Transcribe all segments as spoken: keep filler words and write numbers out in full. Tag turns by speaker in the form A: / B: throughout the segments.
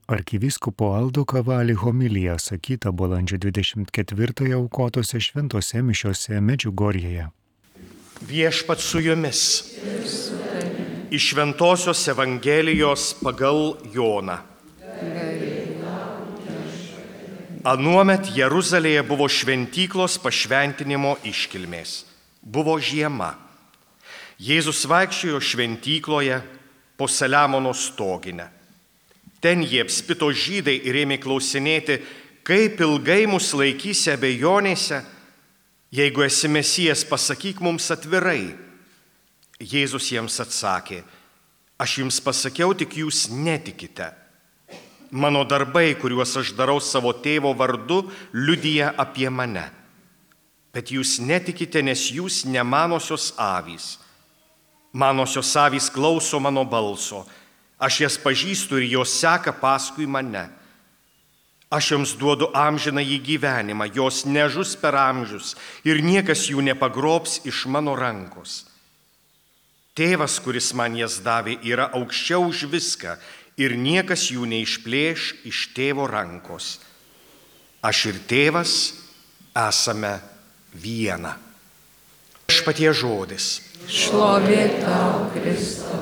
A: Arkivyskupo Aldo Kavalį homiliją sakytą balandžio dvidešimt ketvirtąją aukotose šventose mišiose Medžiugorjėje.
B: Viešpats su jumis. Iš Šventosios Evangelijos pagal Joną. Anuomet Jeruzalėje buvo šventyklos pašventinimo iškilmės. Buvo žiema. Jėzus vaikščiojo šventykloje po Saliamono stoginę. Ten jie apspito žydai ir ėmė klausinėti, kaip ilgai mus laikysi abejonėse, jeigu esi Mesijas, pasakyk mums atvirai. Jėzus jiems atsakė, aš jums pasakiau, tik jūs netikite. Mano darbai, kuriuos aš darau savo tėvo vardu, liudija apie mane. Bet jūs netikite, nes jūs ne manosios avys. Manosios avys klauso mano balso. Aš jas pažįstu ir jos seka paskui mane. Aš joms duodu amžinąjį gyvenimą, jos nežus per amžius ir niekas jų nepagrobs iš mano rankos. Tėvas, kuris man jas davė, yra aukščiau už viską ir niekas jų neišplėš iš tėvo rankos. Aš ir tėvas esame viena. Viešpaties žodis.
C: Šlovė tau, Kristau.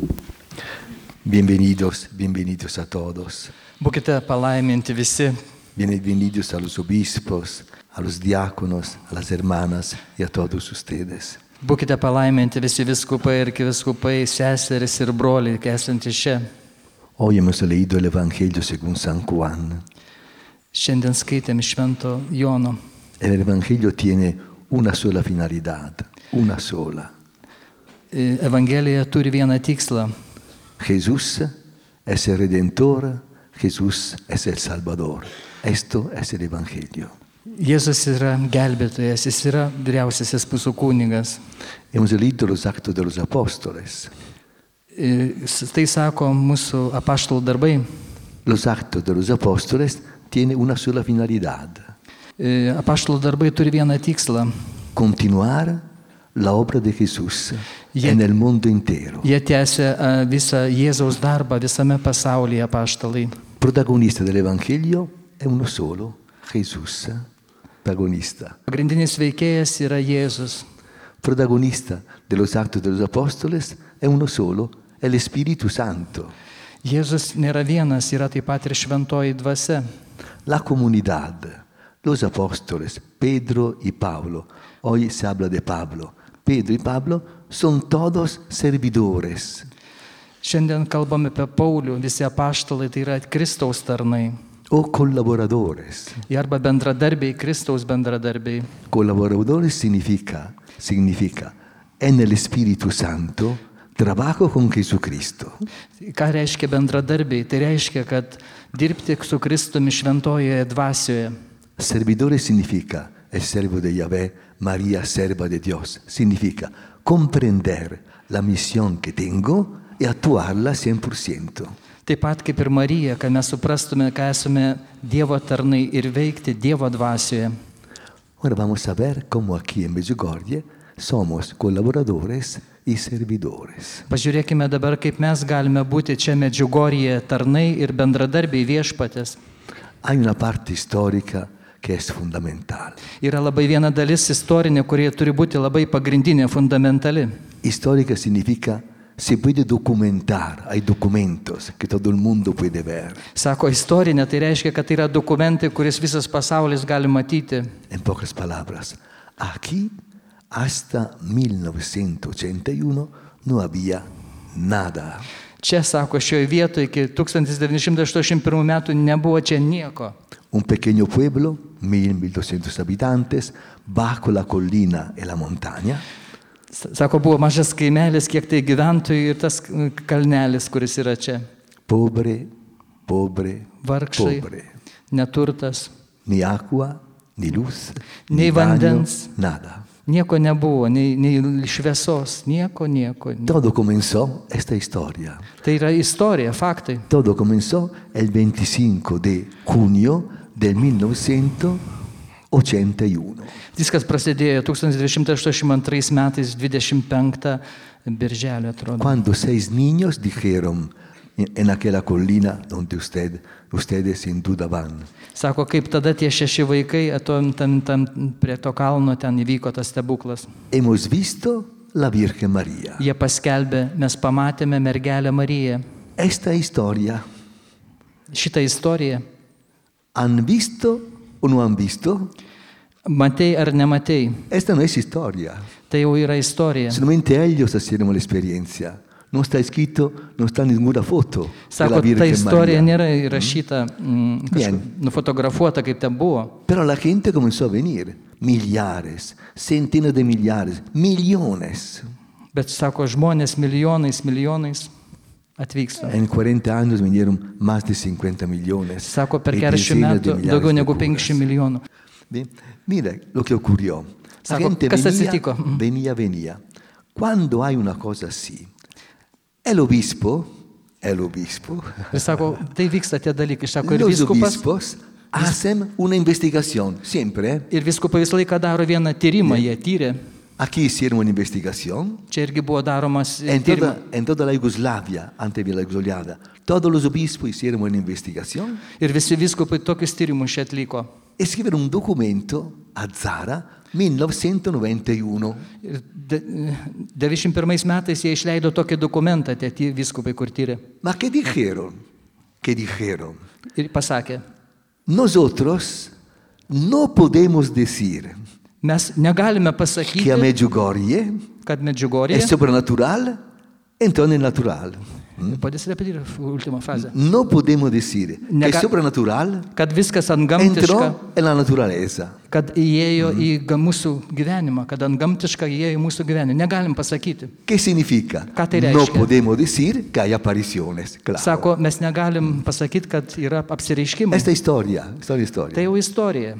D: Bienvenidos, bienvenidos a todos.
E: Būkite palaiminti visi.
D: Bienvenidos a los obispos, a los diáconos, a las hermanas y a todos ustedes.
E: Būkite palaiminti visi viskupai ir arkiviskupai, seseris ir broliai, esantys čia.
D: Hoy hemos leído el Evangelio según San Juan.
E: Šiandien skaitėm Švento Jono.
D: El Evangelio tiene una sola finalidad, una sola.
E: Evangelija turi vieną tikslą.
D: Jesús es el Redentor, Jesús es el Salvador. Esto es el Evangelio.
E: Jėzus yra gelbėtojas, jis yra vyriausiasis mūsų kunigas.
D: Hemos leído los actos de los apóstoles.
E: Tai sako mūsų apaštalų darbai.
D: Los actos de los apóstoles tienen una sola finalidad.
E: Apaštalų darbai turi vieną tikslą.
D: Continuar la obra de Jesús
E: Jie,
D: en el mundo entero.
E: Jie tęsia visą Jėzaus darbą visame pasaulyje, apaštalai.
D: Protagonista del Evangelio è uno solo, Jesús, protagonista.
E: Pagrindinis veikėjas yra Jėzus.
D: Protagonista de los actos de los apóstoles è uno solo, è el Espíritu Santo.
E: Jėzus nėra vienas, yra taip pat ir šventoji dvasia.
D: La comunidad, los apóstoles, Pedro y Pablo. Hoy se habla de Pablo. Pedro y Pablo son todos servidores.
E: Šiandien kalbame apie Paulių, visi apaštalai, tai yra Kristaus tarnai.
D: O colaboradores.
E: Jie arba bendradarbiai, Kristaus bendradarbiai.
D: Colaboradores significa, significa, en el Espíritu Santo, trabajo con Jesucristo.
E: Ką reiškia bendradarbiai? Tai reiškia, kad dirbti su Kristumi šventojoje dvasioje.
D: Servidores significa el servo de Yahvé, María, serva de Dios. Significa comprender la misión que tengo y actuarla cien por ciento.
E: Taip pat kaip ir Marija, kad mes suprastume, kad esame Dievo tarnai ir veikti Dievo dvasioje.
D: Ahora vamos a ver cómo aquí en Medjugorje somos colaboradores y servidores.
E: Pažiūrėkime dabar, kaip mes galime būti čia Medžiugorjėje tarnai ir bendradarbiai viešpatės.
D: Hay una parte histórica que es fundamental.
E: Yra labai viena dalis istorinė, kurie turi būti labai pagrindinė, fundamentali.
D: Histórica significa se puede documentar, hay documentos que todo el mundo puede ver.
E: Sako istorinė, tai reiškia, kad tai yra dokumentai, kuris visas pasaulis gali matyti.
D: En pocas palabras, aquí hasta mil novecientos ochenta y uno no había nada.
E: Čia, sako, šioje vietoje iki tūkstantis devyni šimtai aštuoniasdešimt pirmų metų nebuvo čia nieko.
D: Un pequeño pueblo, mil, mil doscientos habitantes, bajo la collina e la montaña.
E: Sako, buvo mažas kaimelis, kiek tai gyventojų ir tas kalnelis, kuris yra čia.
D: Pobre, pobre,
E: Vargšai,
D: pobre.
E: Neturtas.
D: Ni agua, ni luz,
E: Nei
D: ni baño,
E: vandens.
D: nada.
E: Nieko nebuvo, nei, nei šviesos, nieko, nieko. nieko.
D: Todo comenzó esta historia.
E: Tai yra istorija, faktai.
D: Todo comenzó el veinticinco de junio del mil novecientos ochenta y uno.
E: Viskas prasidėjo tūkstantis devyni šimtai aštuoniasdešimt antrais metais dvidešimt penktą birželio, atrodo.
D: Cuando seis niños dijeron, en aquella collina donde usted, ustedes sin duda van.
E: Sako, kaip tada tie šeši vaikai, atom, tam, tam, prie to kalno ten įvyko tas stebuklas.
D: Hemos visto la Virgen María.
E: Jie paskelbė, mes pamatėme mergelę Mariją.
D: Esta historia,
E: Šitą istoriją,
D: ¿han visto o no han visto?
E: matei ar nematei,
D: Esta no es historia.
E: tai jau yra istorija.
D: Solamente ellos hicieron la experiencia. No está escrito, no está ninguna foto de la
E: Sako, ta
D: Virgen
E: istorija
D: María.
E: nėra įrašyta, mm, kažkur,
D: Bien.
E: nufotografuota, kaip ten buvo.
D: Pero la gente comenzó a venir. Millares, centenas de millares, millones.
E: Bet, sako, žmonės milijonais, milijonais atvyksta.
D: En cuarenta años vinieron más de cincuenta millones.
E: Sako, per
D: y
E: keturiasdešimt
D: decenas de
E: metų
D: millares
E: daugiau
D: de
E: negu
D: curas.
E: penkiasdešimt milijonų.
D: Bien, mira lo que ocurrió. La
E: Sako,
D: gente
E: kas
D: venía,
E: atsitiko? Mhm.
D: venía, venía. Cuando hay una cosa así, el obispo, el obispo,
E: Ir sako, tai vyksta tie dalykai. Sako, ir
D: los
E: viskupas,
D: obispos hacen una investigación, siempre.
E: ir viskupai visą laiką daro vieną tyrimą, jie tyrė.
D: Aquí hicieron una investigación.
E: Čia irgi buvo daromas
D: En
E: tyrimas.
D: toda, en toda la Yugoslavia, antes de la Yugoslavia, todos los obispos hicieron una investigación.
E: Ir visi viskupai tokius tyrimus čia atliko.
D: Escribieron un documento a Zara, millenovecentonovantuno.
E: Ir de- devyniasdešimt pirmais metais jie išleido tokį dokumentą, tie ty- viskupai, kur tyrė.
D: ¿Ma qué dijeron? ¿Qué dijeron?
E: Ir pasakė,
D: Nosotros no podemos decir
E: mes negalime
D: que a
E: pasakyti,
D: Medjugorje
E: kad
D: es
E: Medžiugorje,
D: sobrenatural, entonces es natural.
E: podės repetir ultimą frazę,
D: No podemos decir que
E: Nega-
D: es sobrenatural,
E: kad viskas antgamtiška,
D: entró en la naturaleza.
E: kad įėjo į ga- mūsų gyvenimą, kad antgamtiška įėjo į mūsų gyvenimą. Negalim pasakyti.
D: ¿Qué significa?
E: ¿Qué te
D: No
E: reiškia?
D: podemos decir que hay apariciones. Claro.
E: Sako, mes negalim pasakyti, kad yra apsireiškimai.
D: Esta historia, esta
E: Tai
D: historia.
E: jau istorija.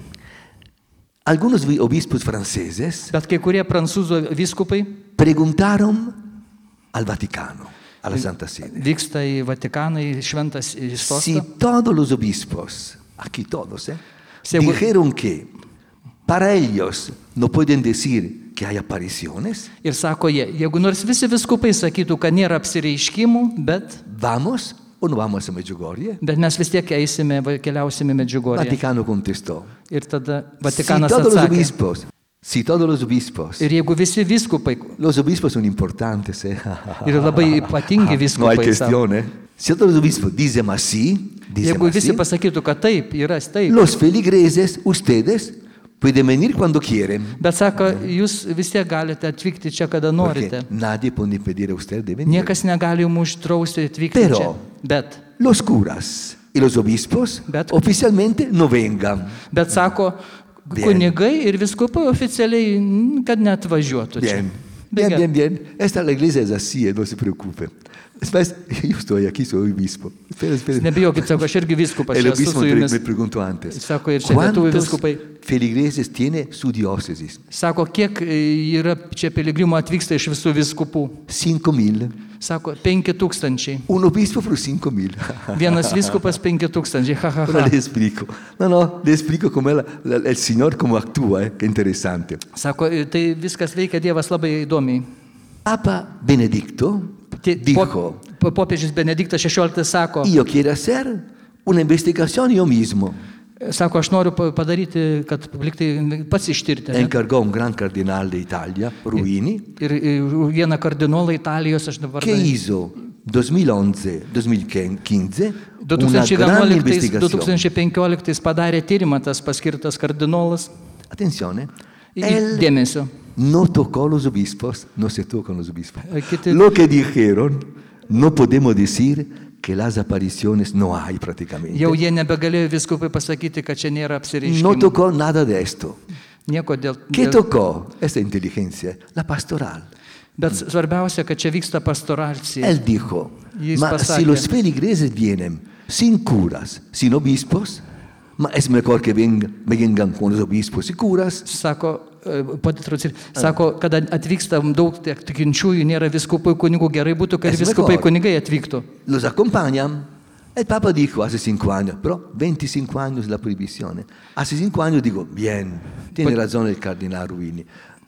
D: Algunos vi- obispos franceses
E: Bet kai kurie prancūzų viskupai
D: preguntaron al Vaticano, a la Santa Sede,
E: vyksta į Vatikaną, į šventas į
D: si
E: sostą.
D: todos los obispos, aquí todos, ¿eh?
E: Seguro-
D: dijeron que para ellos no pueden decir que hay apariciones,
E: Ir sako jie, jeigu nors visi viskupai sakytų, kad nėra apsireiškimų, bet,
D: ¿vamos o no vamos a Medjugorje?
E: bet mes vis tiek eisime, va- keliausime Medžiugorje.
D: Vaticano contestó,
E: Ir tada
D: si
E: Vatikanas
D: todos los
E: atsakė.
D: obispos, si todos los obispos,
E: Ir jeigu visi viskupai,
D: los obispos son importantes, ¿eh?
E: ir labai ypatingi
D: No hay
E: viskupai, sako.
D: cuestión, ¿eh? Si todos los obispos dicen así, dicen
E: Jeigu visi
D: así,
E: pasakytų, kad taip, yra taip.
D: los feligreses, ustedes, pueden venir cuando quieren.
E: Bet sako, jūs vis tiek galite atvykti čia, kada norite.
D: Porque nadie puede impedir a usted de venir.
E: Niekas negali jums uždrausti atvykti
D: Pero-
E: čia. Bet,
D: Los curas y los obispos
E: Bet-
D: oficialmente no vengan.
E: bet sako,
D: Bien.
E: kunigai ir viskupai oficialiai, mm, kad neatvažiuotų čia.
D: Bien,
E: Bet
D: bien,
E: gerai.
D: bien, bien. Esta la iglesia es así, ¿eh? No se preocupe. Después, yo estoy aquí, soy obispo. Espera, espera.
E: Nebijokit, sako, aš irgi viskupas,
D: El
E: čia esu
D: obispo
E: su
D: me,
E: jumis.
D: me preguntó antes.
E: Sako, ir čia lietuvių
D: ¿Cuántos
E: viskupai.
D: feligreses tiene su diócesis?
E: Sako, kiek e, yra čia piligrimų atvyksta iš visų viskupų.
D: Cinco mil.
E: Sako, penki tūkstančiai.
D: Un obispo por cinco mil.
E: Vienas viskupas penki tūkstančiai. Ha, ha,
D: Ahora
E: ha.
D: le explico. No, no, le explico cómo la- la- el Señor cómo actúa, ¿eh? Qué interesante.
E: Sako, e, tai viskas veikia Dievas labai įdomiai.
D: Papa Benedicto
E: Tie-
D: dijo,
E: pop- po- Popiežius Benediktas šešioliktas sako,
D: yo quiero hacer una investigación yo mismo.
E: sako, aš noriu pa- padaryti, kad liktai pats ištirti. ne?
D: Encargó un gran cardenal de Italia, Ruini,
E: Ir, ir vieną kardinolą Italijos, aš dabar...
D: que hizo dos mil once dos mil quince una gran investigación.
E: du tūkstančiai penkioliktais padarė tyrimą tas paskirtas kardinolas.
D: Atención, ¿eh?
E: Y- y
D: Él
E: dėmesio.
D: no tocó los obispos, no se tocan los obispos.
E: Eh, ¿qué te-
D: Lo que dijeron, no podemos decir que las apariciones no hay prácticamente.
E: Jau jie nebegalėjo viskupai pasakyti, kad čia nėra
D: No
E: apsireiškimų.
D: tocó nada de esto.
E: Nieko dėl...
D: ¿Qué
E: dėl-
D: tocó? Esta inteligencia, la pastoral.
E: Bet svarbiausia, kad čia vyksta pastoracija.
D: Él dijo,
E: Y es
D: ma
E: pasaje.
D: si los feligreses vienen sin curas, sin obispos, ma es mejor que vengan, vengan con los obispos y curas.
E: Sako, e, pati sako, kad atvyksta daug tiek tikinčiųjų, nėra viskupai kunigų, gerai būtų, kad
D: Es
E: viskupai
D: mejor.
E: kunigai atvyktų.
D: Los acompañan. El Papa dijo hace cinco años, pero veinticinco años la prohibición. ¿eh? Hace cinco años digo, bien, tiene razón el cardenal Ruini.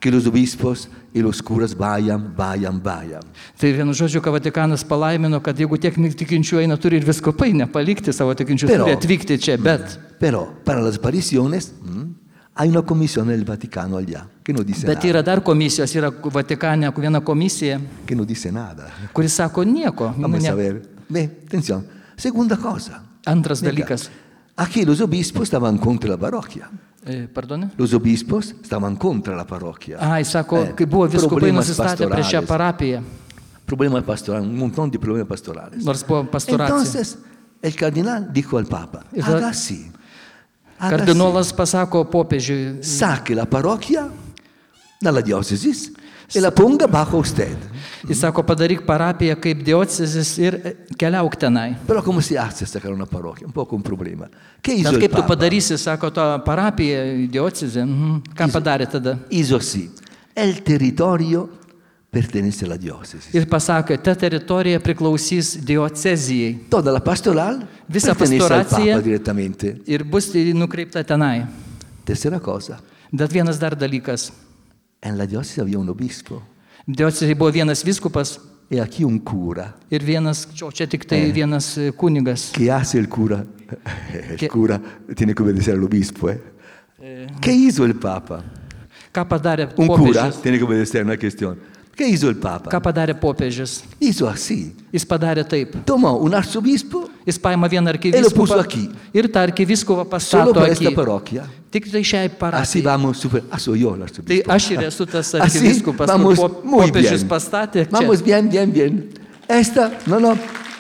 D: que los obispos y los curas vayan, vayan, vayan.
E: Tai vienu žodžiu, ką Vatikanas palaimino, kad jeigu tiek tikinčių eina, turi ir vyskupai nepalikti savo tikinčių,
D: Pero-
E: turi atvykti čia, bet,
D: Pero para las apariciones mm, hay una comisión del Vaticano allá que no dice
E: bet
D: nada.
E: yra dar komisijos, yra Vatikane viena komisija,
D: Que no dice nada.
E: kuris sako nieko. Nu,
D: Vamos
E: ne.
D: a ver. Ve, atención. Segunda cosa.
E: Antras
D: Venga.
E: dalykas.
D: Aquí los obispos estaban contra la parroquia.
E: E, pardone?
D: Los obispos estaban contra la parroquia.
E: Ai, sako,
D: Eh,
E: kai buvo vyskupai
D: problemas
E: nusistatę prieš šią
D: pastorales.
E: parapiją,
D: Problemas pastorales, un montón de problemas pastorales.
E: nors buvo pastoracija.
D: Entonces, el cardenal dijo al Papa,
E: Y-
D: haga así. haga
E: Kardinolas pasako popiežiui,
D: así. Saque la parroquia dalla diócesis e la ponga bajo usted.
E: jis sako, padaryk parapiją kaip diocezis ir e, keliauk tenai.
D: Pero ¿cómo se hace sacar una parroquia? Un poco un problema. ¿Qué hizo
E: Bet
D: el
E: kaip tu
D: Papa?
E: padarysi, sako, tą parapiją, diocezę, mhm. ką padarė tada?
D: Hizo así. El territorio pertenece a la diócesis.
E: Ir pasakė, ta teritorija priklausys diocezijai
D: Toda la pastoral
E: Visa
D: pertenece al
E: pastoracija-
D: Papa direttamente.
E: ir bus nukreipta tenai.
D: Tercera cosa.
E: Bet vienas dar dalykas.
D: En la diócesis había un obispo
E: Diocezijai buvo vienas vyskupas
D: y aquí un cura.
E: ir vienas, o čia tik tai vienas e, kunigas.
D: ¿Qué hace el cura? El
E: ¿Qué?
D: cura tiene que obedecer al obispo. ¿eh? ¿Qué hizo el Papa?
E: Ką padarė
D: Un cura
E: popiežius?
D: tiene que obedecer una cuestión. ¿Qué hizo el Papa?
E: Ką padarė popiežius?
D: Hizo así.
E: Jis padarė taip.
D: Tomó un arzobispo
E: Jis paima vieną
D: E lo puso
E: arkivyskupą
D: aquí.
E: ir tą arkivyskupą
D: solo
E: pastato
D: para esta
E: akį.
D: parroquia.
E: Tik tai šiai
D: Así
E: parapijai.
D: vamos super. Ah, soy yo el
E: Tai
D: arzobispo.
E: aš ir esu tas
D: Así
E: arkiviskupas, kur
D: vamos
E: pop-
D: muy
E: popiežius
D: bien.
E: pastatė čia.
D: Vamos bien, bien, bien. Esta, no, no.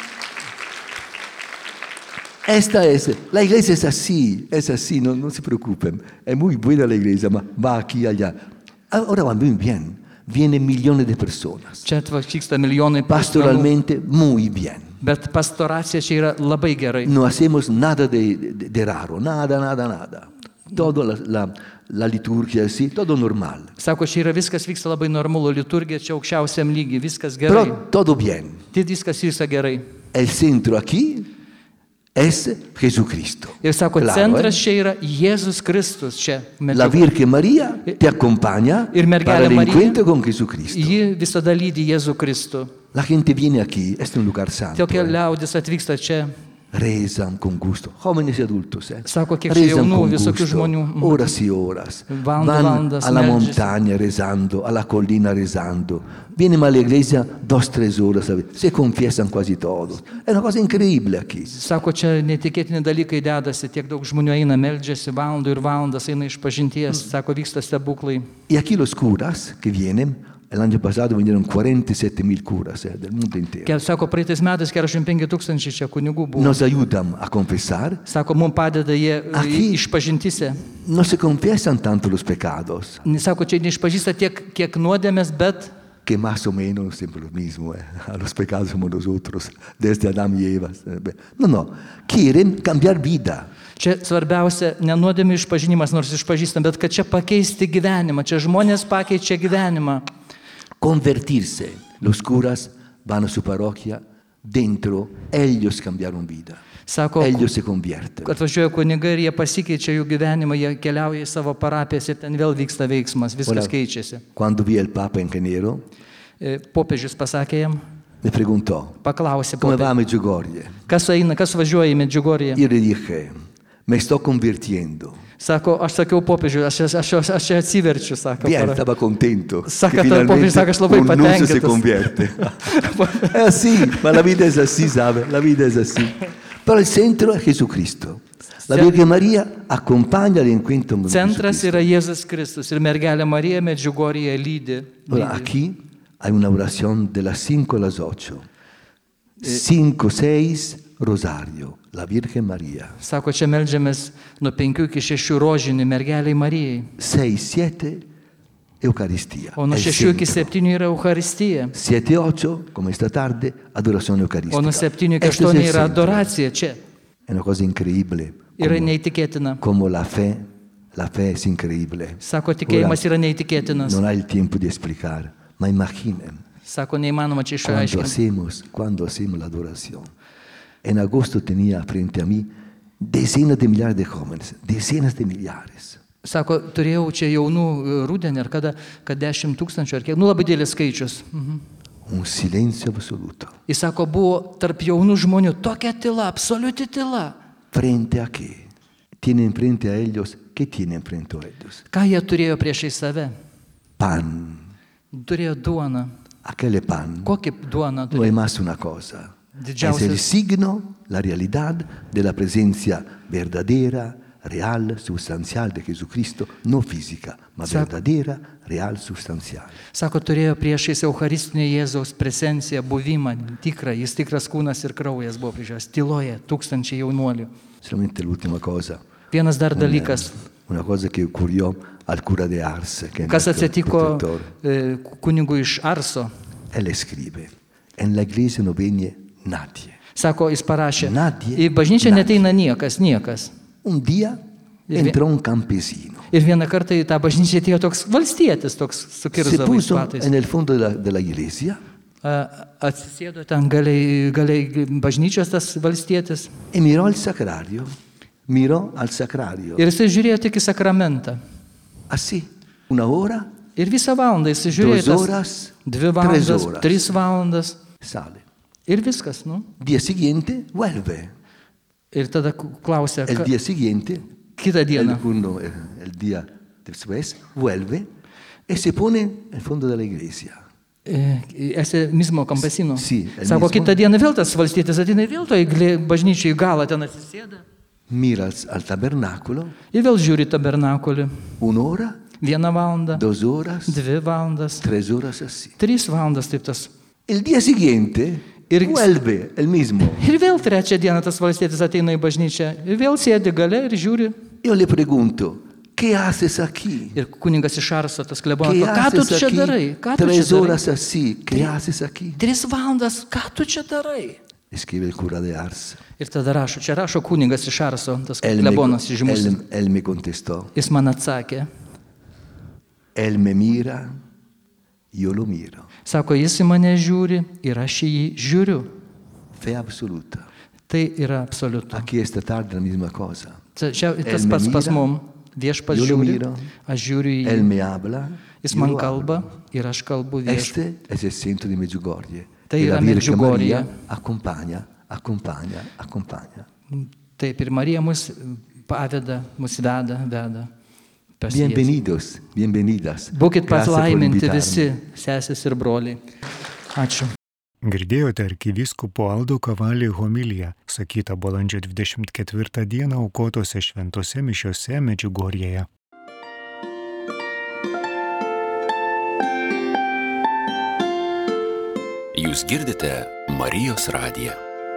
D: Esta es, la iglesia es así, es así, no, no se preocupen. Es muy buena la iglesia, ma va aquí y allá. Ahora va muy bien. Vienen millones de personas.
E: Čia atvyksta milijonai pastoralmente.
D: Pastoralmente, muy bien.
E: Bet pastoracija čia yra labai gerai.
D: No hacemos nada de, de- de raro, nada, nada, nada. Todo la, la, la liturgia, sí, todo normal.
E: Sako, čia yra viskas vyksta labai normalu, liturgija čia aukščiausiam lygiai, viskas
D: Pero
E: gerai.
D: todo bien.
E: Tai viskas vyksta gerai.
D: El centro aquí es Jesucristo.
E: Ir sako,
D: Claro,
E: centras
D: ¿eh?
E: čia yra Jėzus Kristus čia.
D: La
E: medžiaga.
D: Virgen María te acompaña
E: Ir mergelė
D: para el
E: Marija-
D: encuentro con Jesucristo.
E: Ji visada lydi Jėzų Kristų.
D: La gente viene aquí, este es un lugar santo.
E: Tokie
D: ¿eh?
E: liaudis atvyksta čia.
D: Rezan con gusto, jóvenes y adultos. ¿eh?
E: Sako, kiek čia
D: Rezan
E: jaunų,
D: con
E: visokių
D: gusto,
E: žmonių. Mhm.
D: horas y horas.
E: Valandas,
D: Van
E: valandas
D: a la
E: meldžiasi.
D: montaña rezando, a la colina rezando. Vienen a la iglesia dos, tres horas, a ver, se confiesan casi todos. Es una cosa increíble aquí.
E: Sako, čia netikėtini dalykai dedasi, tiek daug žmonių eina, meldžiasi valandų ir valandas, eina iš pažinties, sako, vyksta stebuklai.
D: Y aquí los curas que vienen, el año pasado vinieron cuarenta y siete mil curas eh, del mundo entero.
E: Kel- Sako, praeitais metais keturiasdešimt penki tūkstančiai čia kunigų buvo.
D: Nos ayudan a confesar.
E: Sako, mums padeda jie
D: Aquí-
E: iš pažintise.
D: No se confiesan tanto los pecados,
E: Sako, čia neišpažįsta tiek, kiek nuodėmės, bet
D: que más o menos siempre lo mismo. eh. A los pecados somos nosotros, desde Adán y Eva. eh. No, no. Quieren cambiar vida.
E: čia svarbiausia ne nuodėmių išpažinimas, nors išpažįstam, bet kad čia pakeisti gyvenimą, čia žmonės pakeičia gyvenimą.
D: Convertirse. Los curas van a su parroquia, dentro ellos cambiaron vida.
E: Sako,
D: Ellos se convierten.
E: atvažiuoja kunigai ir jie pasikeičia jų gyvenimą, jie keliauja į savo parapijas ir ten vėl vyksta veiksmas, viskas
D: Hola.
E: keičiasi.
D: Cuando vi al Papa en enero,
E: E, Popiežius pasakė jam,
D: me preguntó,
E: paklausė,
D: ¿cómo va
E: popie-
D: Medjugorje?
E: kas eina, kas važiuoja į Medžiugorję.
D: Y le dije, me estoy convirtiendo.
E: Sako, aš sakiau popiežiui, aš, aš, aš, aš čia atsiverčiu, sako.
D: Bien,
E: para-
D: estaba contento.
E: Saca
D: que
E: todo el pobre,
D: finalmente
E: sacas lo voy
D: un
E: pa'
D: nuso se
E: tanque,
D: convierte. Es así, ma la vida es así, ¿sabe? La vida es así. Pero el centro es Jesucristo. La
E: Ce-
D: Virgen María acompaña al encuentro con
E: Centras
D: Jesucristo.
E: yra Jėzus Kristus ir mergelė Marija Medžiugorėje lydi.
D: Ahora,
E: lydi.
D: aquí hay una oración de las cinco a las ocho. Cinco, seis, rosario. La Virgen María.
E: Sako, čia meldžiamės nuo penkių iki šešių rožinį mergeliai Marijai,
D: Seis, siete, Eucaristía.
E: o nuo
D: El
E: šešių iki
D: centro.
E: septynių yra Eucharistija,
D: Siete, ocho, como esta tarde, adoración eucarística.
E: o nuo septynių iki
D: Esto es
E: aštuonių
D: el
E: yra
D: centro.
E: adoracija čia.
D: Es una cosa increíble.
E: Yra
D: Como,
E: neįtikėtina.
D: como la fe, la fe es increíble.
E: Sako, tikėjimas
D: Ora,
E: yra neįtikėtinas.
D: no hay el tiempo de explicar, ma imaginen,
E: Sako, neįmanoma čia
D: cuando
E: išaiškinti.
D: hacemos, cuando hacemos la adoración. En agosto tenía frente a mí decenas de millares de jóvenes, decenas de millares.
E: Sako, turėjau čia jaunų rudenį, ar kada, kad dešimt tūkstančių, ar kiek, nu labai didelis skaičius. Mhm.
D: Un silenzio assoluto.
E: Jis sako, buvo tarp jaunų žmonių tokia tyla, absoliuti tyla.
D: Frente a che? Tienen frente a ellos, ¿qué tienen frente a ellos?
E: Ką jie turėjo priešai save?
D: Pan.
E: Turėjo duoną.
D: Aquel pan.
E: Kokį duoną
D: No es
E: turėjo?
D: más una cosa. Es el
E: Didžiausias.
D: signo, la realidad de la presencia verdadera, real, sustancial de Jesucristo, no física, ma
E: Sa-
D: verdadera, real, sustancial.
E: Sako, turėjo priešais Eucharistinį Jėzaus presenciją, buvimą, tikrą, jis tikras kūnas ir kraujas buvo priešas, tyloje, tūkstančiai jaunuolių.
D: Solamente l'ultima cosa.
E: Vienas dar dalykas,
D: Una cosa che ocurrió al cura de Ars, che è
E: kas
D: nuestro
E: atsitiko
D: protettore.
E: e, kunigui iš Arso.
D: Él escribe, en la iglesia no viene nadie.
E: Sako, jis parašė,
D: Nadie,
E: į bažnyčią
D: nadie.
E: neteina niekas, niekas.
D: Un día
E: Y
D: entró un campesino.
E: Ir vieną kartą į tą bažnyčią atėjo toks valstietis, toks
D: Se
E: sukirzavais
D: puso
E: batais.
D: en el fondo de la, de la iglesia
E: A- Atsisėdo ten galiai, galiai bažnyčios tas valstietis.
D: y miró al sacrario, miró al sacrario,
E: Ir jisai žiūrėjo tik į sakramentą.
D: así, una hora,
E: Ir visą valandą jisai žiūrėjo.
D: dos
E: Tas
D: horas,
E: dvi
D: tres
E: valandas,
D: horas,
E: tris valandas.
D: sale.
E: Ir viskas, nu.
D: Día siguiente vuelve,
E: Ir tada klausė,
D: el
E: ka,
D: día siguiente,
E: kitą
D: el,
E: dieną.
D: uno, el, el día después, vuelve y se pone en el fondo de la iglesia.
E: E, Esi mismo kampesino.
D: Si, el
E: Sako,
D: mismo.
E: kitą dieną vėl tas valstietis ateina ir vėl to į bažnyčią į galą ten atsisėda.
D: Mira al, al tabernáculo,
E: Ir vėl žiūri tabernakulį.
D: una hora,
E: Vieną valandą,
D: dos horas,
E: dvi valandas,
D: tres horas así.
E: trys valandas taip tas.
D: El día siguiente,
E: Ir-
D: vuelve el mismo.
E: Ir vėl trečią dieną tas valstietis ateina į bažnyčią. Ir vėl sėdi gale ir žiūri.
D: Yo le pregunto, ¿qué haces aquí?
E: Ir kuningas iš Arso, tas klebonas,
D: ¿Qué
E: ką tu
D: haces
E: čia
D: aquí?
E: darai? Ką tu čia
D: Tres
E: darai?
D: horas así, ¿qué haces aquí?
E: Tris valandas, ką tu čia darai?
D: Escribe el cura de Ars.
E: Ir tada rašo, čia rašo kuningas iš Arso, tas
D: Él me,
E: klebonas žymus.
D: él- él me contestó,
E: Jis man atsakė.
D: él me mira, yo lo miro.
E: Sako, jis į mane žiūri ir aš į jį žiūriu.
D: Fe absoluta.
E: Tai yra absoliutu.
D: Aquí esta tarde la misma cosa.
E: Čia, čia tas
D: El me
E: pats pas
D: mira,
E: mum. Viešpas
D: yo lo
E: žiūri,
D: miro.
E: aš žiūriu į
D: Él
E: jį.
D: me habla,
E: Jis
D: yo
E: man
D: lo hablo.
E: kalba ir aš kalbu viešpas.
D: Este es el centro de Medjugorje.
E: Te
D: Y la
E: era
D: Virgen
E: Medjugorje.
D: María acompaña, acompaña, acompaña.
E: Taip ir Marija mus paveda, mus veda, veda. pas Jėzų.
D: Bienvenidos, bienvenidas.
E: Būkit
D: Gracias por
E: palaiminti
D: invitarme.
E: visi, sesės ir broliai. Ačiū.
A: Girdėjote arkivyskupo Aldo Kavalį homiliją, sakytą balandžio dvidešimt ketvirtą dieną aukotose šventose mišiose Medžiugorjėje.
F: Jūs girdite Marijos radiją.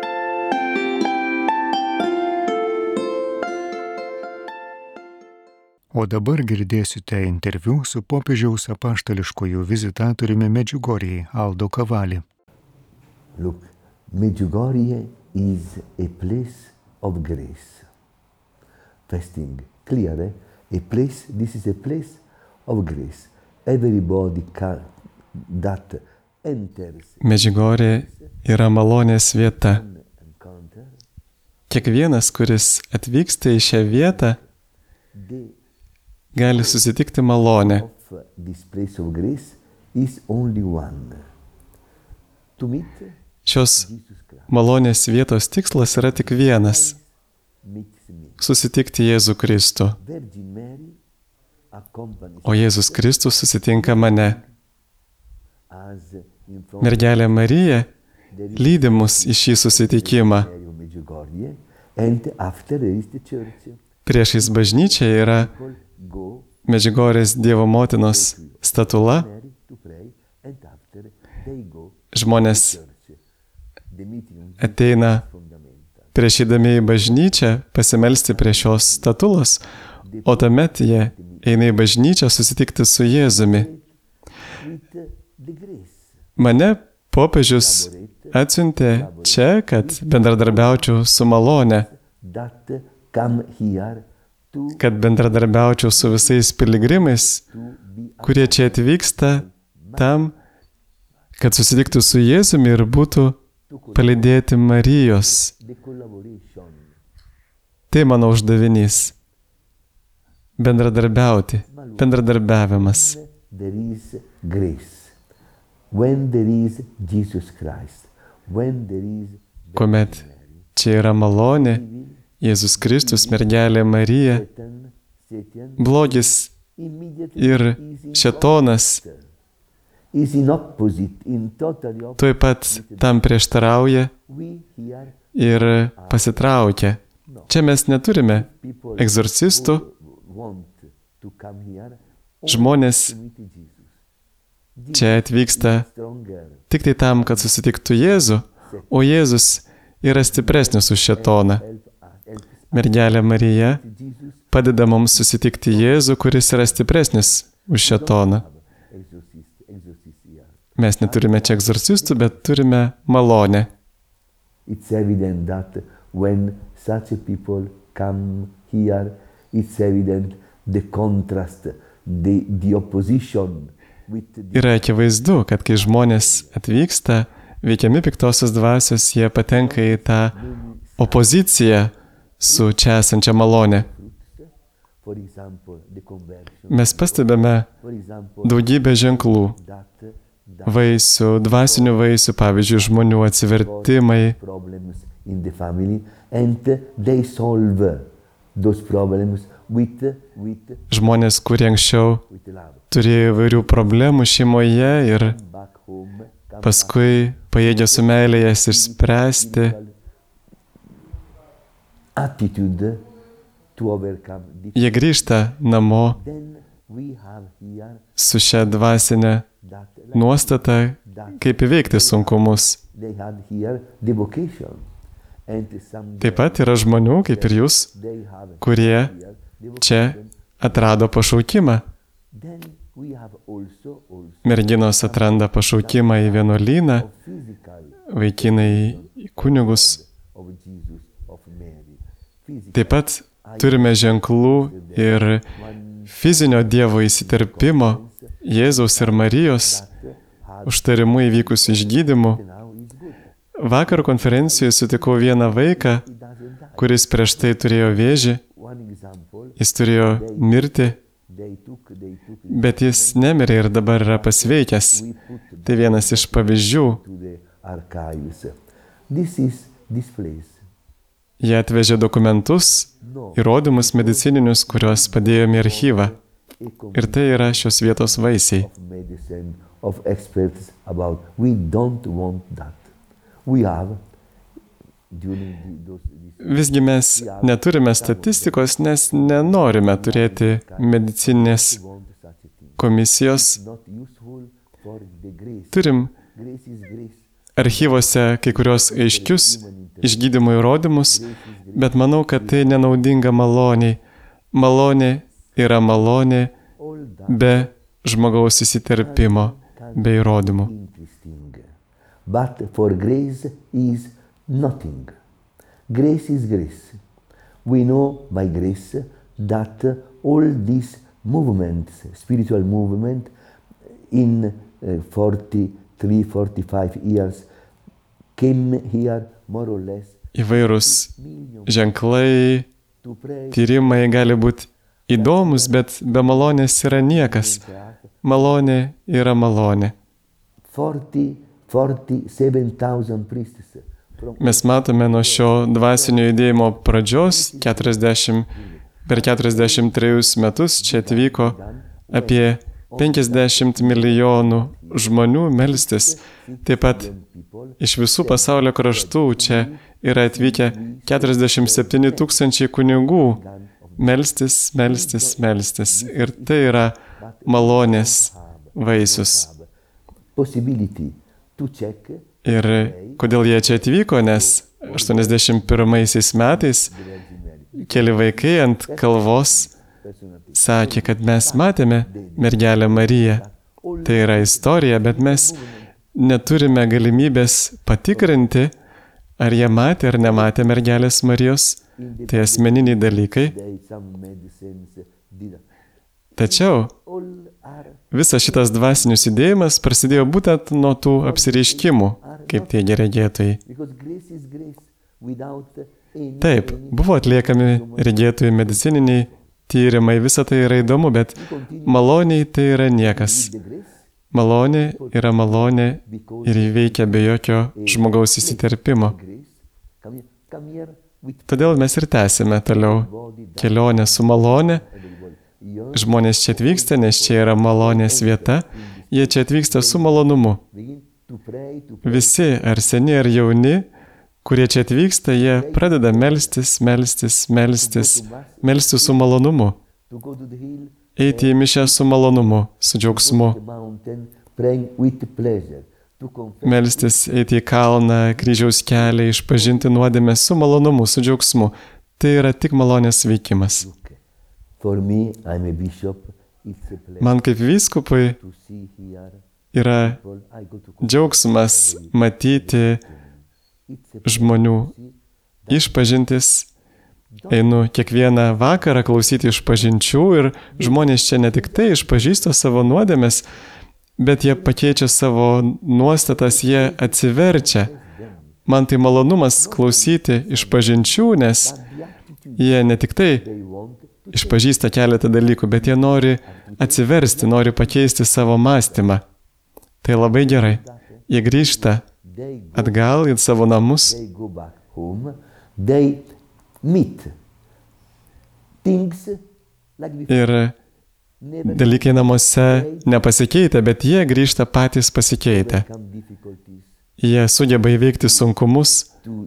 A: O dabar girdėsite interviu su popiežiaus apaštališkojų vizitatoriumi Medžiugorjėje Aldo Kavalį.
D: Look, Medjugorje is a place of grace. First thing, clear, eh? A place, this is a place of grace. Everybody can, that enters
G: Medžiugorjė yra malonės vieta.
D: encounter,
G: Kiekvienas, kuris atvyksta į šią vietą,
D: the
G: gali susitikti malonę.
D: of this place of grace is only one. To meet
G: Šios
D: Jesus Christ,
G: malonės vietos tikslas yra tik vienas
D: meets me.
G: - susitikti Jėzų Kristų.
D: Virgin Mary accompanies
G: O Jėzus Kristus susitinka mane.
D: us in front
G: Mergelė Marija lydi mus į šį susitikimą.
D: of Medjugorje, and after there is the church.
G: Priešais bažnyčią yra
D: People go
G: Medžiugorjės Dievo motinos statula.
D: Mary to pray, and after they go
G: Žmonės
D: church. The meeting
G: ateina
D: fundamental.
G: prieš įdami į bažnyčią pasimelsti prie šios statulos, o tuomet jie eina į bažnyčią susitikti su Jėzumi.
D: With the grace.
G: Mane popiežius atsiuntė čia, kad bendradarbiaučiau su malone,
D: That come here to,
G: kad bendradarbiaučiau su visais piligrimais,
D: to be
G: kurie čia atvyksta tam, kad susitiktų su Jėzumi ir būtų palydėti Marijos.
D: the collaboration.
G: Tai mano uždavinys. bendradarbiauti, bendradarbiavimas.
D: There is grace. When there is Jesus Christ. When there is
G: Kuomet čia yra malonė, Jėzus Kristus, mergelė Marija,
D: Satan, Satan
G: blogis
D: immediately
G: ir
D: is in
G: šėtonas
D: is in opposite, in totally opposite.
G: tuoj pat tam prieštarauja
D: We here
G: ir pasitraukia. Čia mes neturime
D: people
G: egzorcistų,
D: who want to come here.
G: žmonės
D: To meet Jesus.
G: čia atvyksta
D: Stronger.
G: tik tai tam, kad susitiktų Jėzų, o Jėzus yra stipresnis už šėtoną.
D: Help us. Help us.
G: Mergelė Marija
D: Jesus
G: padeda mums susitikti Jėzų, kuris yra stipresnis už šėtoną.
D: exorcist, exorcist here.
G: Mes neturime čia egzorcistų, bet turime malonę.
D: It's evident that when such a people come here, it's evident the contrast, the, the opposition with the
G: Yra akivaizdu, kad kai žmonės atvyksta, veikiami piktosios dvasios, jie patenka į tą opoziciją su čia esančia malonė.
D: fruits. For example, the conversion.
G: Mes pastebime
D: For example,
G: daugybę ženklų,
D: that, that
G: vaisių, dvasinių vaisių, pavyzdžiui, žmonių atsivertimai,
D: problems in the family, and they solve those problems with, with,
G: žmonės, kurie anksčiau
D: with love.
G: turėjo įvairių problemų šeimoje ir
D: Back home, come
G: paskui pajėgia su meilė jas išspręsti,
D: attitude to overcome the
G: jie grįžta namo
D: then we have here
G: su šia dvasinė
D: that
G: nuostata, kaip įveikti sunkumus.
D: they had here the vocation and some
G: Taip pat yra žmonių, kaip ir jūs,
D: they have
G: kurie
D: here the vocation.
G: čia atrado pašaukimą.
D: Then we have also also
G: Merginos atranda pašaukimą į vienuolyną,
D: of physical
G: vaikinai į kunigus.
D: of Jesus of Mary physical
G: Taip pat turime ženklų ir fizinio Dievo įsiterpimo, Jėzaus ir Marijos, užtarimų įvykusių išgydymų.
D: now is good.
G: Vakar konferencijoje sutikau vieną vaiką,
D: It doesn't die.
G: kuris prieš tai turėjo vėžį,
D: One example,
G: jis turėjo mirti,
D: they took they took
G: bet jis nemirė ir dabar yra pasveikęs.
D: we put
G: Tai vienas iš pavyzdžių.
D: to the archives. This is this place.
G: Jie atvežė dokumentus, įrodymus medicininius, kuriuos padėjome į archyvą.
D: A
G: Ir tai yra šios vietos vaisiai.
D: of medicine, of experts about. We don't want that. We have during the, those this,
G: Visgi mes neturime statistikos, nes nenorime turėti medicinės
D: want such a thing.
G: komisijos.
D: Not useful for the grace.
G: Turim
D: Grace is grace.
G: archyvose kai kurios aiškius išgydymo įrodymus, bet manau, kad tai nenaudinga maloniai. Malonė yra malonė
D: All that
G: be žmogaus įsiterpimo, be įrodymų.
D: interesting. But for grace is nothing. Grace is grace. We know by grace that all these movements, spiritual movement, in uh, forty-three, forty-five years, came here more or less
G: Įvairūs
D: million
G: ženklai,
D: to pray.
G: tyrimai gali būti įdomus, bet be malonės yra niekas. Malonė yra malonė.
D: forty, forty-seven thousand priests from
G: Mes matome nuo šio dvasinio judėjimo pradžios, keturiasdešimt, per keturiasdešimt trejus metus čia atvyko apie penkiasdešimt milijonų žmonių melstis. Taip pat
D: people.
G: iš visų pasaulio kraštų čia yra atvykę keturiasdešimt septyni tūkstančiai kunigų. Melstis, melstis, melstis. Ir tai yra malonės vaisius.
D: Possibility to check
G: Ir kodėl jie čia atvyko, nes aštuoniasdešimt pirmaisiais metais keli vaikai ant kalvos sakė, kad mes matėme mergelę Mariją. Tai yra istorija, bet mes neturime galimybės patikrinti, ar jie matė ar nematė mergelės Marijos. Tai asmeniniai dalykai.
D: there some medicines did
G: Tačiau
D: all are
G: visas šitas dvasinius judėjimas prasidėjo būtent nuo tų apsireiškimų, kaip teigia regėtojai.
D: because grace is grace without any
G: Taip, buvo atliekami regėtojų medicininiai tyrimai, visa tai yra įdomu, bet maloniai tai yra niekas. Malonė yra malonė ir įveikia be jokio žmogaus įsiterpimo. Todėl mes ir tęsime toliau kelionę su malonė. Žmonės čia atvyksta, nes čia yra malonės vieta. Jie čia atvyksta su malonumu. Visi, ar seni, ar jauni, kurie čia atvyksta, jie pradeda melstis, melstis, melstis, melstis su malonumu. Eiti į mišią su malonumu, su džiaugsmu. Melstis, eiti į kalną, kryžiaus kelią, išpažinti nuodėmę su malonumu, su džiaugsmu. Tai yra tik malonės veikimas. Man kaip vyskupui yra džiaugsmas matyti žmonių išpažintis. Einu kiekvieną vakarą klausyti išpažinčių ir žmonės čia ne tik tai išpažįsta savo nuodėmes, bet jie pakeičia savo nuostatas, jie atsiverčia. Man tai malonumas klausyti išpažinčių, nes jie ne tik tai išpažįsta keletą dalykų, bet jie nori atsiversti, nori pakeisti savo mąstymą. Tai labai gerai. Jie grįžta atgal į savo namus. Ir dalykai namuose nepasikeitė, bet jie grįžta patys pasikeitę. Jie sugeba įveikti sunkumus,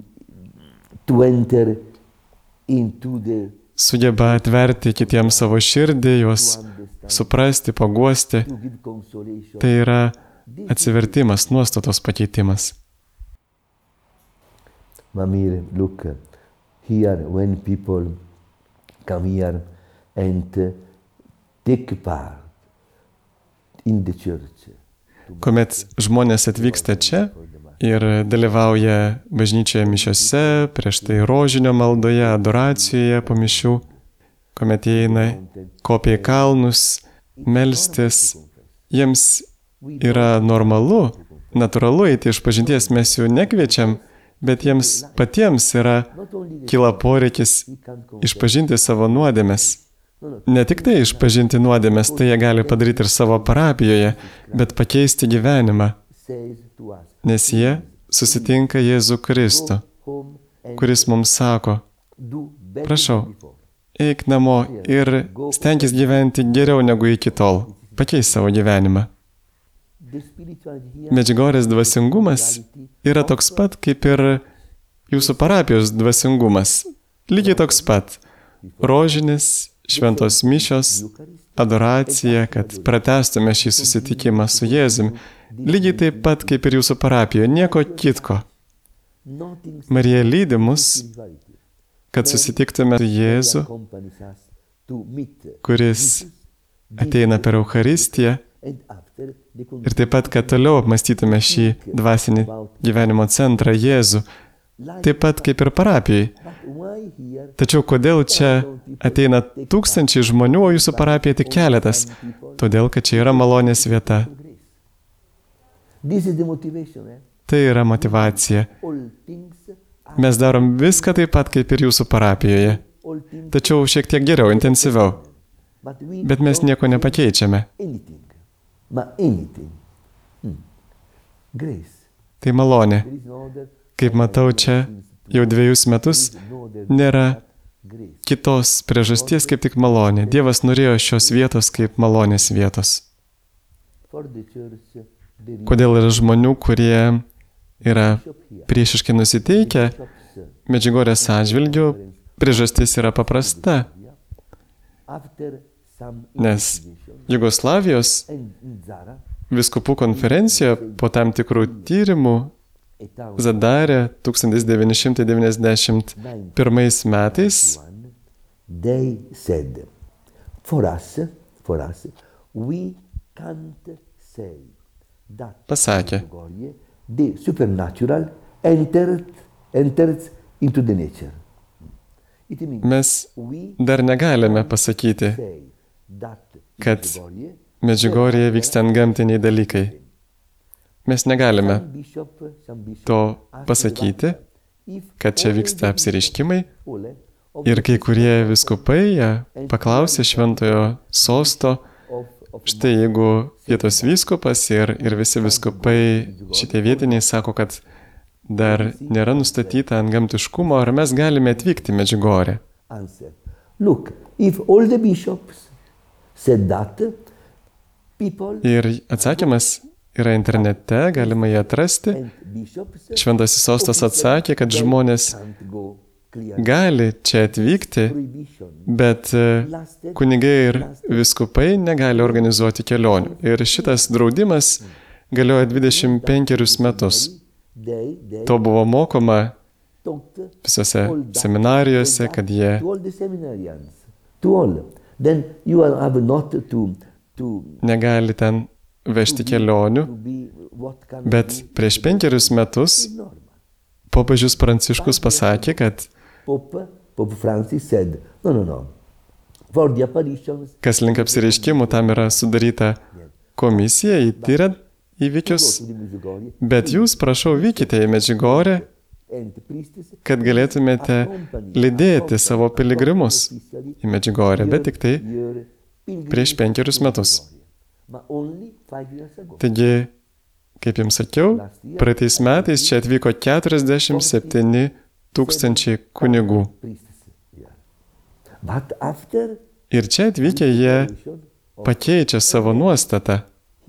G: sugeba atverti kitiems savo širdį, juos suprasti, paguosti. Tai yra atsivertimas, nuostatos pakeitimas.
D: Mamir, look, here when people come here and take part in the church.
G: Kuomet žmonės atvyksta čia ir dalyvauja bažnyčioje mišiose, prieš tai rožinio maldoje, adoracijoje po mišių, kuomet jie eina kopia į kalnus, melstis, jiems yra normalu, natūralu eiti išpažinties, mes jų nekviečiam, bet jiems patiems yra kyla poreikis išpažinti savo nuodėmes. Ne tik tai išpažinti nuodėmes, tai jie gali padaryti ir savo parapijoje, bet pakeisti gyvenimą, nes jie susitinka Jėzų Kristų, kuris mums sako, prašau, eik namo ir stenkis gyventi geriau negu iki tol, pakeis savo gyvenimą. Medžiugorjės dvasingumas yra toks pat, kaip ir jūsų parapijos dvasingumas. Lygiai toks pat. Rožinis, šventos mišios, adoracija, kad pratęstume šį susitikimą su Jėzumi. Lygiai taip pat, kaip ir jūsų parapijoje, nieko kitko. Marija lydi mus, kad susitiktume su Jėzu, kuris ateina per Eucharistiją, ir taip pat, kad toliau apmąstytume šį dvasinį gyvenimo centrą Jėzų, taip pat kaip ir parapijai. Tačiau kodėl čia ateina tūkstančiai žmonių, o jūsų parapija tik keletas? Todėl, kad čia yra malonės vieta. Tai yra motyvacija. Mes darom viską taip pat, kaip ir jūsų parapijoje. Tačiau šiek tiek geriau, intensyviau. Bet mes nieko nepakeičiame. Tai malonė. Kaip matau čia, jau dviejus metus nėra kitos priežasties kaip tik malonė. Dievas norėjo šios vietos kaip malonės vietos. Kodėl yra žmonių, kurie yra priešiškai nusiteikę Medžiugorjės atžvilgiu, priežastis yra paprasta. Nes Jugoslavijos vyskupų konferencijoje po tam tikrų tyrimų Zadare tūkstantis devyni šimtai devyniasdešimt pirmais metais pasakė, mes dar negalime pasakyti, kad Medžiugorjėje vyksta antgamtiniai dalykai. Mes negalime to pasakyti, kad čia vyksta apsireiškimai, Ir kai kurie vyskupai jie paklausė šventojo sosto, štai jeigu vietos vyskupas ir, ir visi vyskupai šitie vietiniai sako, kad dar nėra nustatyta ant gamtiškumo, ar mes galime atvykti į Medžiugorję.
D: Look, if all the bishops said that, people
G: Ir atsakymas yra internete, galima jį atrasti. Šventasis sostas atsakė, kad žmonės gali čia atvykti, bet kunigai ir vyskupai negali organizuoti kelionių. Ir šitas draudimas galioja dvidešimt penkerius metus. To buvo mokoma visose seminarijose, kad jie negali ten vežti kelionių, bet prieš penkerius metus popiežius Pranciškus pasakė, kad kas link apsireiškimų, tam yra sudaryta komisija, įtyria įvykius, bet jūs, prašau, vykite į Medžiugorję, kad galėtumėte lydėti savo piligrimus į Medžiugorję, bet tik tai prieš penkerius metus. Taigi, kaip jums sakiau, praeitais metais čia atvyko keturiasdešimt septyni tūkstančiai kunigų. Ir čia atvykę jie pakeičia savo nuostatą.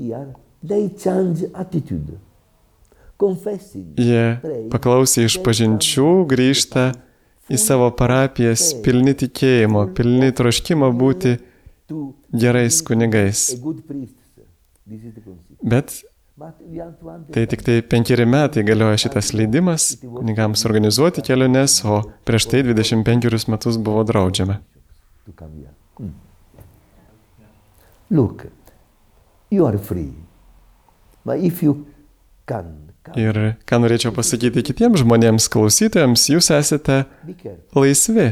G: Jie paklausė išpažinčių, grįžta į savo parapijas pilni tikėjimo, pilni troškimo būti gerais kunigais. Bet tai tik tai penkeri metai galioja šitas leidimas kunigams organizuoti keliones, o prieš tai dvidešimt penkerius metus buvo draudžiama.
D: Look, you are free. But if you can,
G: Ir ką norėčiau pasakyti kitiems žmonėms, klausytojams, jūs esate laisvi.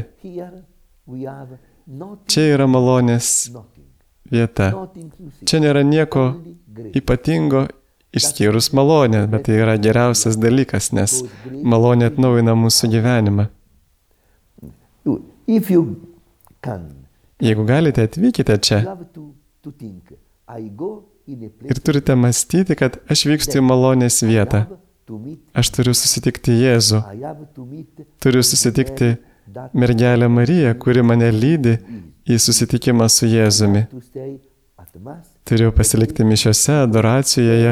G: Čia yra malonės vieta. Čia nėra nieko ypatingo išskyrus malonę, bet tai yra geriausias dalykas, nes malonė atnaujina mūsų gyvenimą. Jeigu galite, atvykite čia ir turite mąstyti, kad aš vykstu į malonės vietą. Aš turiu susitikti Jėzų. Turiu susitikti mergelę Mariją, kuri mane lydi į susitikimą su Jėzumi. Turiu pasilikti mišiose, adoracijoje,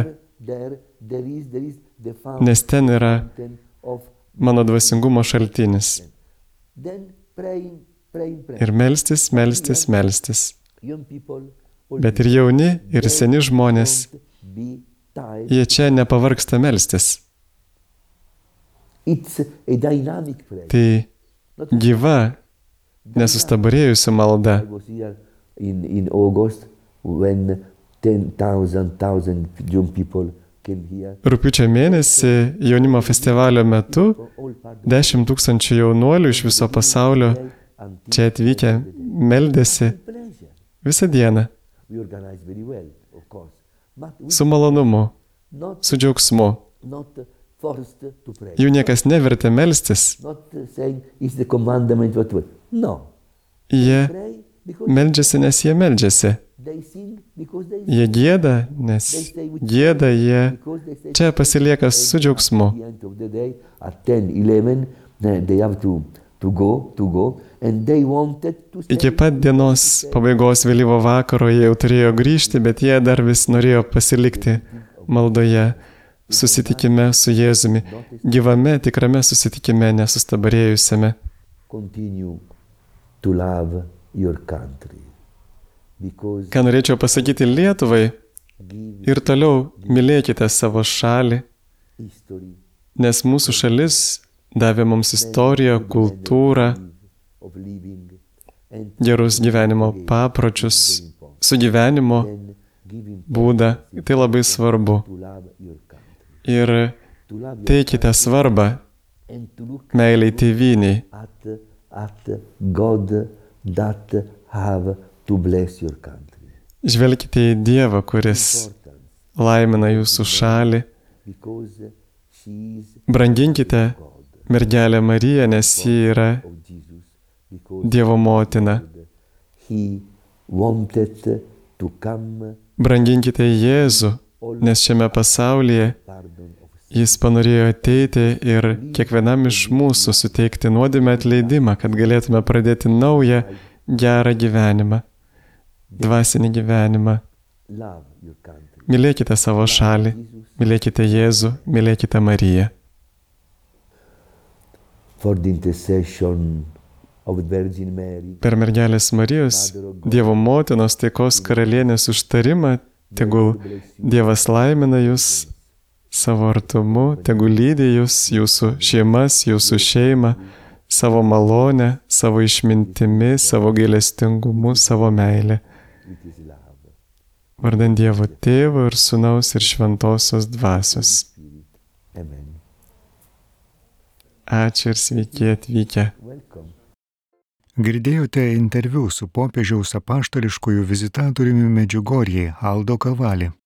G: nes ten yra mano dvasingumo šaltinis. Ir melstis, melstis, melstis. Bet ir jauni, ir seni žmonės, jie čia nepavargsta melstis. Tai gyva, nesustabarėjusi malda. Rugpjūčio mėnesį jaunimo festivalio metu dešimt tūkstančių jaunuolių iš viso pasaulio čia atvykę meldėsi visą dieną. Su malonumu, su džiaugsmu. Jų niekas nevertė melstis. Jie meldžiasi, nes jie meldžiasi. Jie gieda, nes gieda, jie čia pasilieka su džiaugsmu. Iki pat dienos pabaigos vėlyvo vakaro jie jau turėjo grįžti, bet jie dar vis norėjo pasilikti maldoje, susitikime su Jėzumi, gyvame, tikrame susitikime, nesustabarėjusiame. Ką norėčiau pasakyti Lietuvai, ir toliau mylėkite savo šalį, nes mūsų šalis davė mums istoriją, kultūrą, gerus gyvenimo papročius, sugyvenimo būdą. Tai labai svarbu. Ir teikite svarbą meiliai tėvynei. Žvelkite į Dievą, kuris laimina jūsų šalį. Branginkite mergelę Mariją, nes ji yra Dievo motina.
D: He wanted to come
G: Branginkite Jėzų, nes šiame pasaulyje
D: pardon of
G: Jis panorėjo ateiti ir kiekvienam iš mūsų suteikti nuodėmę atleidimą, kad galėtume pradėti naują, gerą gyvenimą, dvasinį gyvenimą.
D: love your country.
G: Mylėkite savo šalį, mylėkite Jėzų, mylėkite Mariją.
D: For the intercession of Virgin Mary,
G: Per mergelės Marijos, Dievo motinos taikos karalienės užtarimą, tegul Dievas laimina jūs savo artumu, tegul lydi jūs, jūsų šeimas, jūsų šeimą, savo malonę, savo išmintimi, savo gailestingumu, savo meilę.
D: it is love.
G: Vardan Dievo Tėvo ir Sūnaus ir Šventosios Dvasios.
D: Amen.
G: Ačiū ir sveiki atvykę.
D: Welcome.
A: Girdėjote interviu su popiežiaus apaštališkųjų vizitatoriumi Medžiugorjėje Aldo Cavalli.